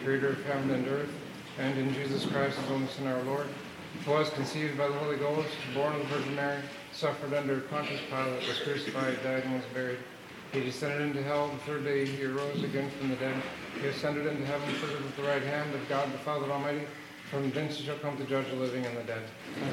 creator of heaven and earth, and in Jesus Christ, his only Son, our Lord, who was conceived by the Holy Ghost, born of the Virgin Mary, suffered under Pontius Pilate, was crucified, died, and was buried. He descended into hell. The third day he arose again from the dead. He ascended into heaven, seated at the right hand of God the Father Almighty. From thence he shall come to judge the living and the dead.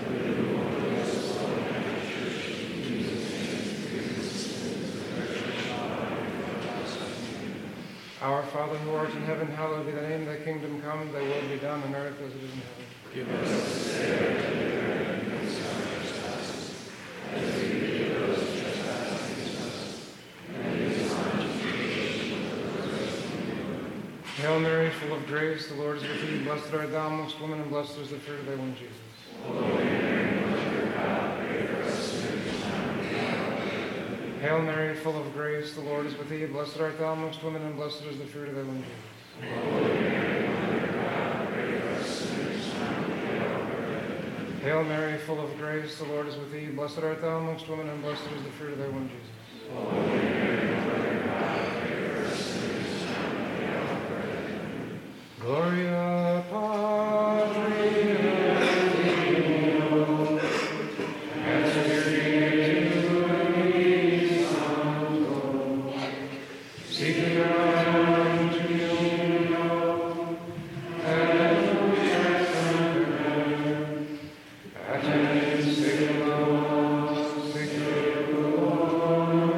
Our Father who art in heaven, hallowed be thy name. Thy kingdom come, thy will be done on earth as it is in heaven. Give us this day our daily bread, and forgive us our trespasses, as we forgive those who trespass against us. And lead us not into temptation, but deliver us from evil. Hail Mary, full of grace, the Lord is with thee. Blessed art thou amongst women, and blessed is the fruit of thy womb, Jesus. Holy Mary, Mother of God, pray for us sinners, now and at the hour of our death. Hail Mary, full of grace, the Lord is with thee. Blessed art thou amongst women, and blessed is the fruit of thy womb, Jesus. Holy Mary, Mother of God, pray for us sinners, now and at the hour of our death. Hail Mary, full of grace, the Lord is with thee. Blessed art thou amongst women, and blessed is the fruit of thy womb, Jesus. Holy Mary, Mother of God, pray for us sinners, now and at the hour of our death. Gloria Patri et Filio et Spiritus Sancto, sic erat in principio et nunc et semper et in saecula saeculorum.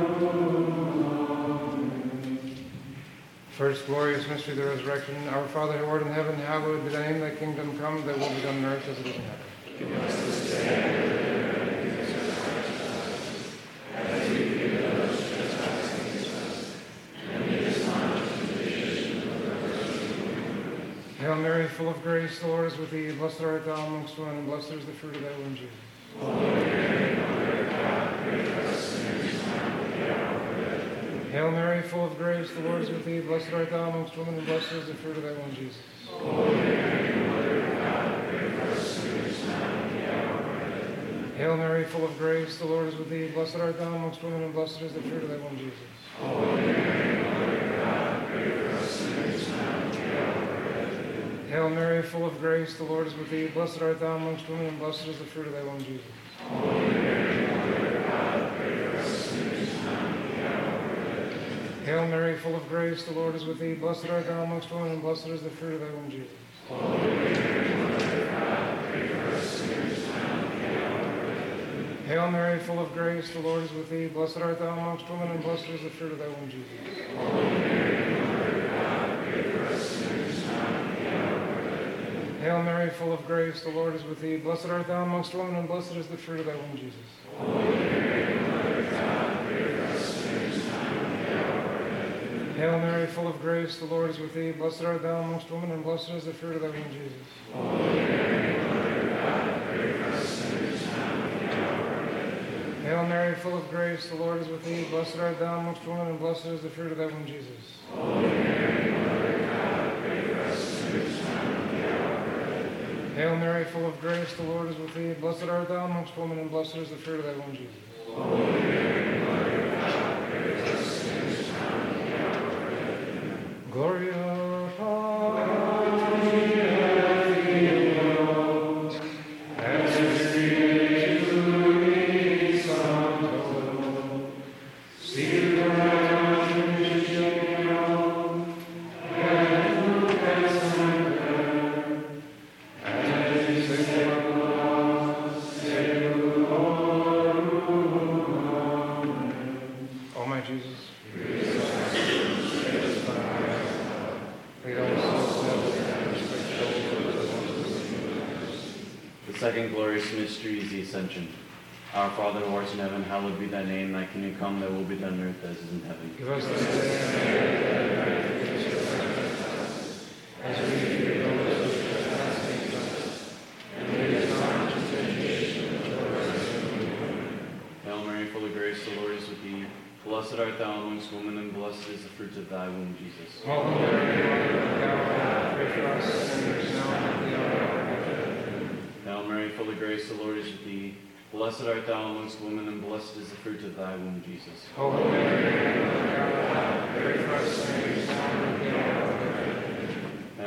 First glorious mystery, the resurrection. Our Father who art in heaven, hallowed be thy name. Thy kingdom come, thy will be done on earth as it is in heaven. Give us this day our daily bread, and forgive us our trespasses, as we forgive those who trespass against us. And lead us not into temptation, but deliver us from evil. Hail Mary, full of grace, the Lord is with thee. Blessed art thou amongst women, and blessed is the fruit of thy womb, Jesus. Holy Mary, Mother of God, pray for us sinners, now and at the hour of our death. Hail Mary, full of grace, the Lord is with thee. Blessed art thou amongst women, and blessed is the fruit of thy womb, Jesus. Holy Mary, Mother of God, pray for us sinners, now and at the hour of our death. Hail Mary, full of grace, the Lord is with thee. Blessed art thou amongst women, and blessed is the fruit of thy womb, Jesus. Holy Mary, Mother of God, pray for us sinners, now and at the hour of our death. Hail Mary, full of grace, the Lord is with thee. Blessed art thou amongst women, and blessed is the fruit of thy womb, Jesus. Holy Mary, Mother of God, pray for us sinners, now and at the hour of our death. Hail Mary, full of grace, the Lord is with thee. Blessed art thou amongst women, and blessed is the fruit of thy womb, Jesus. Holy Mary, Mother of God, pray for us sinners, now and at the hour of our death. Hail Mary, full of grace, the Lord is with thee. Blessed art thou amongst women, and blessed is the fruit of thy womb, Jesus. Holy Mary, Mother of God, pray for us sinners, now and at the hour of our death. Hail Mary, full of grace, the Lord is with thee. Blessed art thou amongst women, and blessed is the fruit of thy womb, Jesus. Holy Mary, Mother of God, pray for us sinners, now and at the hour of our death. Hail Mary, full of grace, the Lord is with thee. Blessed art thou amongst women, and blessed is the fruit of thy womb, Jesus. Holy Mary, Mother of God, pray for us sinners, now and at the hour of our death. Hail Mary, full of grace, the Lord is with thee. Blessed art thou amongst women, and blessed is the fruit of thy womb, Jesus. Holy Mary, Mother of God, pray for us sinners, now and at the hour of our death. Hail Mary, full of grace, the Lord is with thee. Blessed art thou amongst women, and blessed is the fruit of thy womb, Jesus. Holy Mary, Mother of God, pray for us sinners, now and at the hour of our death. Gloria Patri et Filio et Spiritus Sancto, sic erat in principio et nunc et semper et in saecula saeculorum. O my Jesus, lead all souls to heaven, The second glorious mystery is the Ascension. Our Father who art in heaven, hallowed be thy name. Thy kingdom come, thy will be done on earth as it is in heaven. give us this day as we forgive those who trespass against us. And lead us not into temptation, but deliver us from evil. Hail Mary, full of grace, the Lord is with thee. Blessed art thou amongst women, and blessed is the fruit of thy womb, Jesus. Holy Mary, Mother of God, pray for us sinners now and at the hour of our death. Hail Mary, full of grace, the Lord is with thee. Blessed art thou amongst women, and blessed is the fruit of thy womb, Jesus. Holy Mary, Mother of God, pray for us sinners now and at the hour of our death. Hail Mary,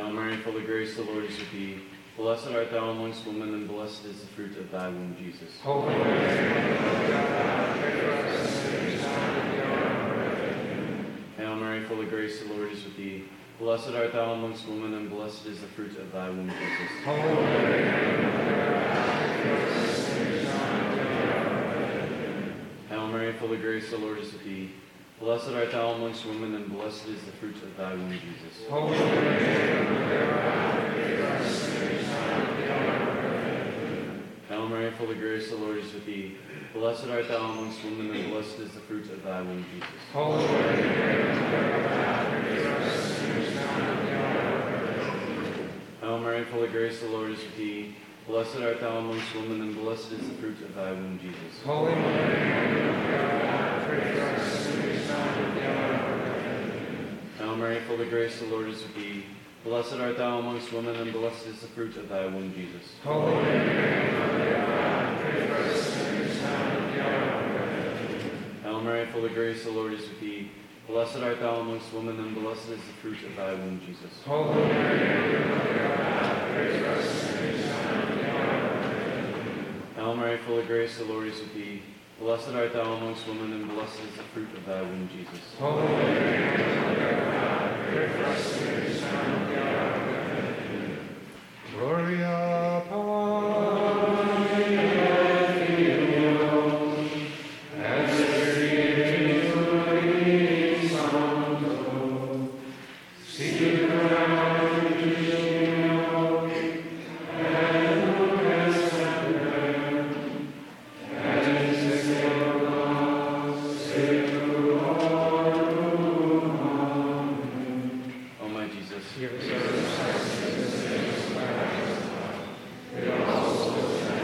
full of grace, the Lord is with thee. Blessed art thou amongst women, and blessed is the fruit of thy womb, Jesus. Holy Mary, Mother of God, pray for us sinners now and at the hour of our death. Hail Mary, full of grace, the Lord is with thee. Blessed art thou amongst women, and blessed is the fruit of thy womb, Jesus. Holy Mary, Mother of God, pray for us sinners now and at the hour of our death. Hail Mary, full of grace, the Lord is with thee. Blessed art thou amongst women, and blessed is the fruit of thy womb, Jesus. Holy Mary, Mother of God, pray for us sinners now and at the hour of our death. Hail Mary, full of grace, the Lord is with thee. Blessed art thou amongst women, and blessed is the fruit of thy womb, Jesus. Holy Mary, Mother of God, pray for us sinners now and at the hour of our death. Hail Mary, full of grace, the Lord is with thee. Blessed art thou amongst women, and blessed is the fruit of thy womb, Jesus. Holy Mary, Mother of God, pray for us sinners now and at the hour of our death. Hail Mary, full of grace, the Lord is with thee. Blessed art thou amongst women, and blessed is the fruit of thy womb, Jesus. Holy Mary, Mother of God, pray for us sinners now and at the hour of our death. Hail Mary, full of grace, the Lord is with thee. Blessed art thou amongst women, and blessed is the fruit of thy womb, Jesus. Holy Mary, Mother of God, pray for us sinners now and at the hour of our death. Hail Mary, full of grace, the Lord is with thee. Blessed art thou amongst women, and blessed is the fruit of thy womb, Jesus. Holy Mary, Mother of God, pray for us sinners now and at the hour of our death. Gloria Patri et Filio et Spiritui Sancto, sic erat in principio et nunc et semper et in saecula saeculorum. Amen. O my Jesus, Give us our sacrifices, lead us also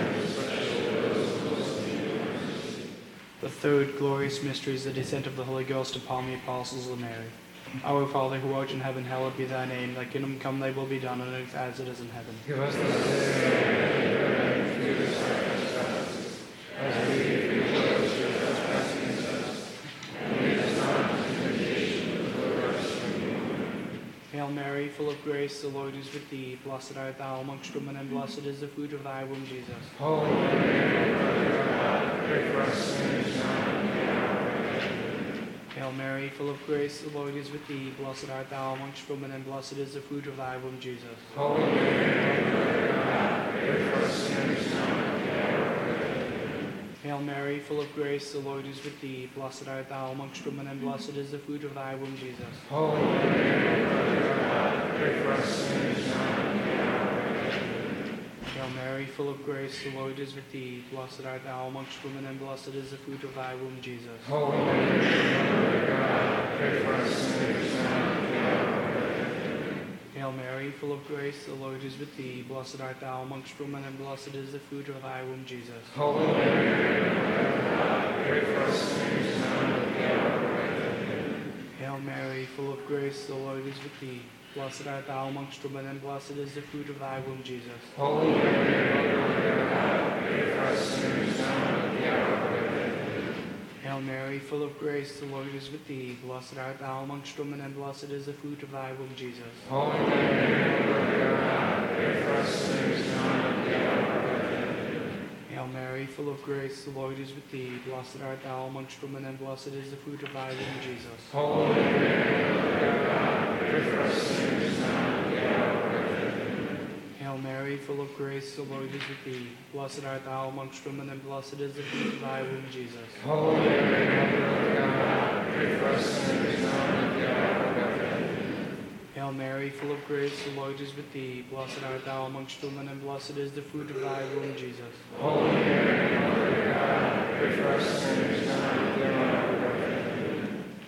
The third glorious mystery is the descent of the Holy Ghost upon the apostles of Mary. Our Father, who art in heaven, hallowed be thy name. Thy kingdom come, thy will be done on earth as it is in heaven. Give us this day our daily bread, and forgive us our trespasses, as we forgive those who trespass against us. And lead us not into temptation, but deliver us from evil. Hail Mary, full of grace, the Lord is with thee. Blessed art thou amongst women, and blessed is the fruit of thy womb, Jesus. Holy Mary, Mother of God, pray for us sinners now and at the hour of our death. Hail Mary, full of grace, the Lord is with thee. Blessed art thou amongst women, and blessed is the fruit of thy womb, Jesus. Holy Mary, Mother of God, pray for us sinners now and at the hour of our death. Hail Mary, full of grace, the Lord is with thee. Blessed art thou amongst women, and blessed is the fruit of thy womb, Jesus. Holy Mary, Mother of God, pray for us sinners now and at the hour of our death. Hail Mary, full of grace, the Lord is with thee. Blessed art thou amongst women, and blessed is the fruit of thy womb, Jesus. Holy Mary, Mother of God, pray for us sinners now and at the hour of our death. Hail Mary, full of grace, the Lord is with thee. Blessed art thou amongst women, and blessed is the fruit of thy womb, Jesus. Holy Mary, Mother of God, pray for us sinners now and at the hour of our death. Hail Mary, full of grace, the Lord is with thee. Blessed art thou amongst women, and blessed is the fruit of thy womb, Jesus. Holy Mary, Mother of God, pray for us sinners now and at the hour of our death. Hail Mary, full of grace, the Lord is with thee. Blessed art thou amongst women, and blessed is the fruit of thy womb, Jesus. Holy Mary, Mother of God, pray for us sinners now and at the hour of our death. Hail Mary, full of grace, the Lord is with thee. Blessed art thou amongst women, and blessed is the fruit of thy womb, Jesus. Holy Mary, Mother of God, pray for us sinners now and at the hour of our death. Hail Mary, full of grace, the Lord is with thee. Blessed art thou amongst women, and blessed is the fruit of thy womb, Jesus. Holy Mary, Mother of God, pray for us sinners now and at the hour of our death. Hail Mary, full of grace, the Lord is with thee. Blessed art thou amongst women, and blessed is the fruit of thy womb, Jesus. Holy Mary, Mother of God, pray for us sinners now and at the hour of our death.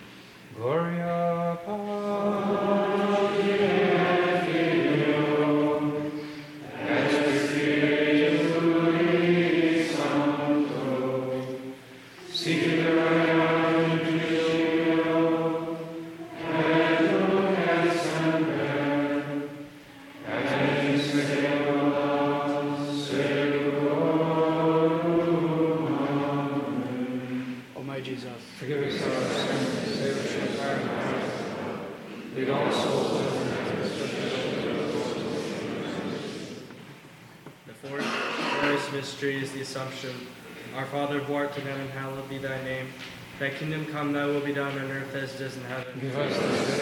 Gloria Patri et Filio et Spiritui Sancto, sic erat in principio et nunc et semper et in saecula saeculorum. Amen. O my Jesus, Forgive us our sins, save us from fire and mystery is the Assumption. Our Father who art in heaven, hallowed be thy name. Thy kingdom come, thy will be done on earth as it is in heaven. Give us this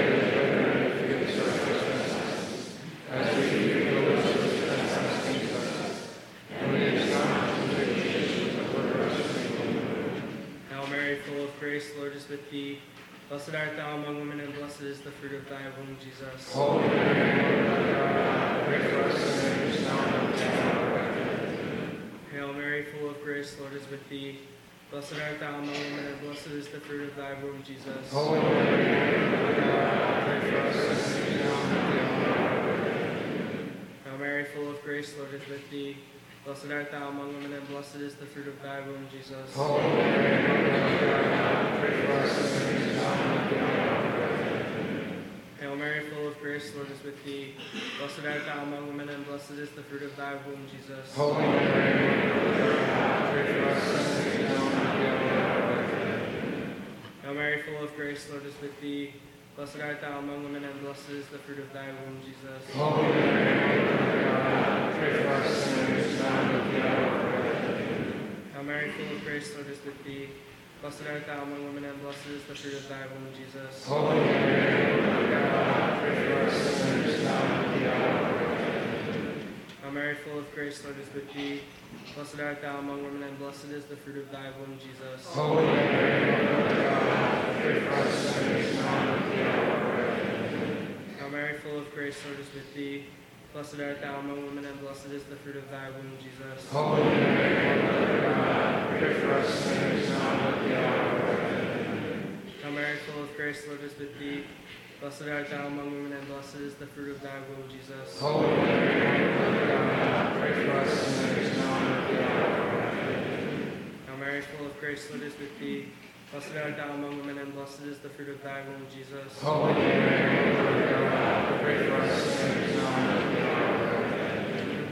day our daily bread, and forgive us our trespasses, as we forgive those who trespass against us. And lead us not into temptation, but deliver us from evil. Hail Mary, full of grace, the Lord is with thee. Blessed art thou among women, and blessed is the fruit of thy womb, Jesus. Holy Mary, Mother of God, pray for us sinners, now and at the hour of our death. Hail Mary, full of grace, the Lord is with thee. Blessed art thou among women, and blessed is the fruit of thy womb, Jesus. Holy Mary, Mother of God, pray for us sinners, now and at the hour of our death. Hail Mary, full of grace, the Lord is with thee. Blessed art thou among women, and blessed is the fruit of thy womb, Jesus. Holy Mary, Mother of God, pray for us sinners, now and at the hour of our death. Hail Mary, full of grace, the Lord is with thee. Blessed art thou among women, and blessed is the fruit of thy womb, Jesus. Holy Mary, Mother of God, pray for us sinners, now and at the hour of our death. Hail Mary, full of grace, the Lord is with thee. Blessed art thou among women, and blessed is the fruit of thy womb, Jesus. Holy Mary, Mother of God, pray for us sinners, now and at the hour of our death. Hail Mary, full of grace, the Lord is with thee. Blessed art thou among women, and blessed is the fruit of thy womb, Jesus. Holy Mary, Mother of God, pray for us sinners, now and at the hour of our death. Hail Mary, full of grace, the Lord is with thee. Blessed art thou among women, and blessed is the fruit of thy womb, Jesus. Holy Mary, Mother of God, pray for us sinners, now and at the hour of our death. Hail Mary, full of grace, the Lord is with thee. Blessed art thou among women, and blessed is the fruit of thy womb, Jesus. Holy Mary, Mother of God, pray for us sinners, now and at the hour of our death. Hail Mary, full of grace, the Lord is with thee. Blessed art thou among women, and blessed is the fruit of thy womb, Jesus. Holy Mary, Mother of God, pray for us sinners, now and at the hour of our death. Hail Mary, full of grace, the Lord is with thee. Blessed art thou among women, and blessed is the fruit of thy womb, Jesus. Holy Mary, Mother of God, pray for us sinners, now and at the hour of our death.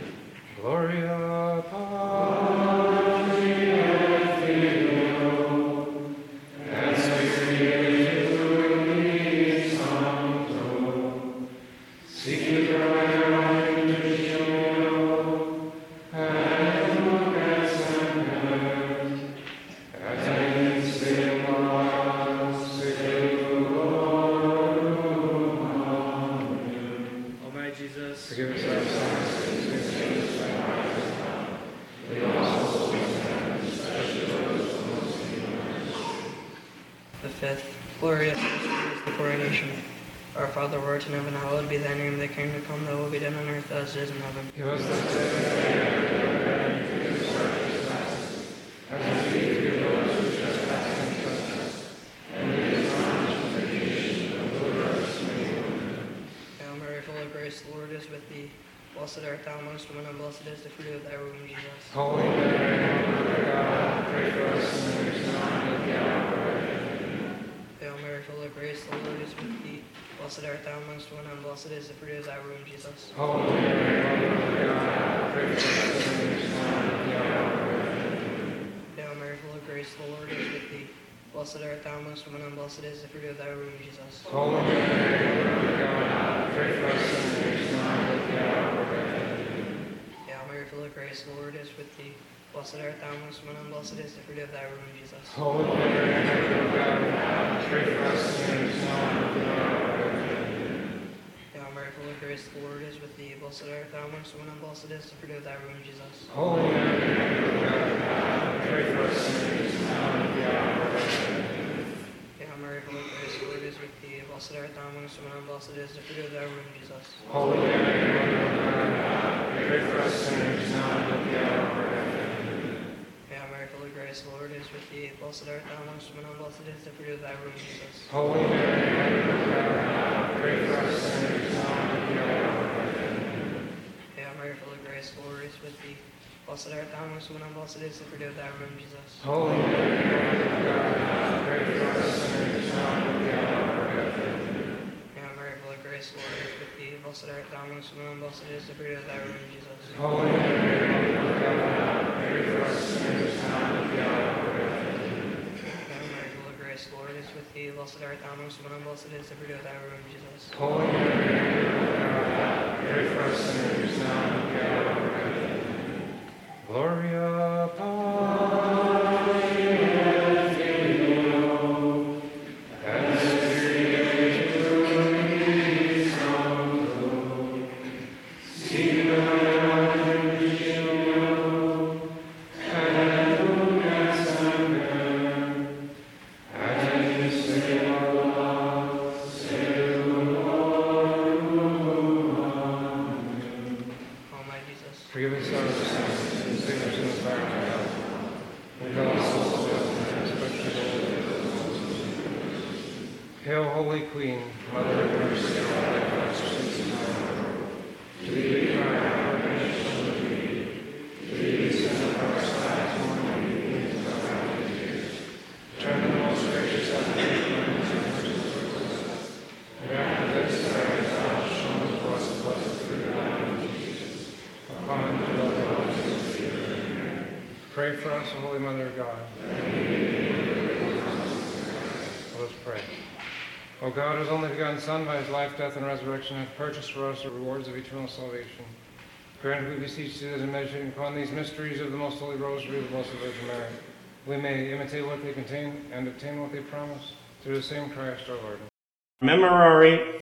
Gloria Patri et Filio et Spiritus Sancto, sic erat in principio et nunc et semper, et in saecula saeculorum. Amen. O my Jesus, Forgive us our sins, and save us from evil. Lead all souls to heaven, especially those who are most in need of mercy. The fifth, glorious mystery is the coronation. Our Father who art in heaven, hallowed be thy name. Thy kingdom come, thy will be done on earth as it is in heaven. Give us this day our daily bread, and forgive us our trespasses, as we forgive those who trespass against us. And lead us not into temptation, but deliver us from evil. Hail Mary, full of grace, the Lord is with thee. Blessed art thou amongst women, and blessed is the fruit of thy womb, Jesus. Holy Mary, Mother of God, pray for us sinners, now and at the hour of our death. Hail Mary, full of grace, the Lord is with thee. Blessed art thou amongst women, and blessed is the fruit of thy womb, Jesus. Holy Mary, Mother of God, pray for us sinners, now and at the hour of our death. Hail Mary, full of grace, the Lord is with thee. Blessed art thou amongst women, and blessed is the fruit of thy womb, Jesus. Holy Mary, Mother of God, pray for us sinners, now and at the hour of our death. Hail Mary, full of grace, the Lord is with thee. Blessed art thou amongst women, and blessed is the fruit of thy womb, Jesus. Holy Mary, Mother of God, pray for us sinners, now and at the hour of our death. Hail Mary, full of grace, the Lord is with thee. Blessed art thou amongst women, and blessed is the fruit of thy womb, Jesus. Holy Mary, Mother of God, pray for us sinners, now and at the hour of our death. Hail Mary, full of grace, the Lord is with thee. Blessed art thou amongst women, and blessed is the fruit of thy womb, Jesus. Holy Mary, Mother of God, pray for us sinners, now and at the hour of our death. Hail Mary, full of grace, the Lord is with thee. Blessed art thou amongst women, and blessed is the fruit of thy womb, Jesus. Holy Mary, Mother of God, pray for us sinners, now and at the hour of our death. Hail Mary, full of grace, the Lord is with thee. Blessed art thou amongst women, and blessed is the fruit of thy womb, Jesus. Holy Mary, Mother of God, pray for us sinners, now and at the hour of our death. Hail Mary, full of grace, the Lord is with thee. Blessed art thou amongst women, and blessed is the fruit of thy womb, Jesus. Holy Mary, Mother of God, pray for us sinners, now and at the hour of our death. Hail Mary, full of grace, the Lord is with thee. Blessed art thou amongst women, and blessed is the fruit of thy womb, Jesus. Holy Mary, Mother of God, pray for us sinners, now and at the hour of our death. Queen, Mother of mercy, all thy conscience and power, to thee we cry, our nation of thee, to thee we send up our sighs, mourning and weeping into thy valley of tears. Turn to the most gracious advocate, and mercy towards us. And after this, thou shown to us the blessed fruit of thy womb, Jesus. Upon the love of us, pray for us, O Holy Mother of God. Let us pray. O God, whose only begotten Son, by his life, death, and resurrection, hath purchased for us the rewards of eternal salvation, grant, we beseech thee, that in meditating upon these mysteries of the most holy rosary of the Blessed Virgin Mary, we may imitate what they contain and obtain what they promise, through the same Christ our Lord. Memorare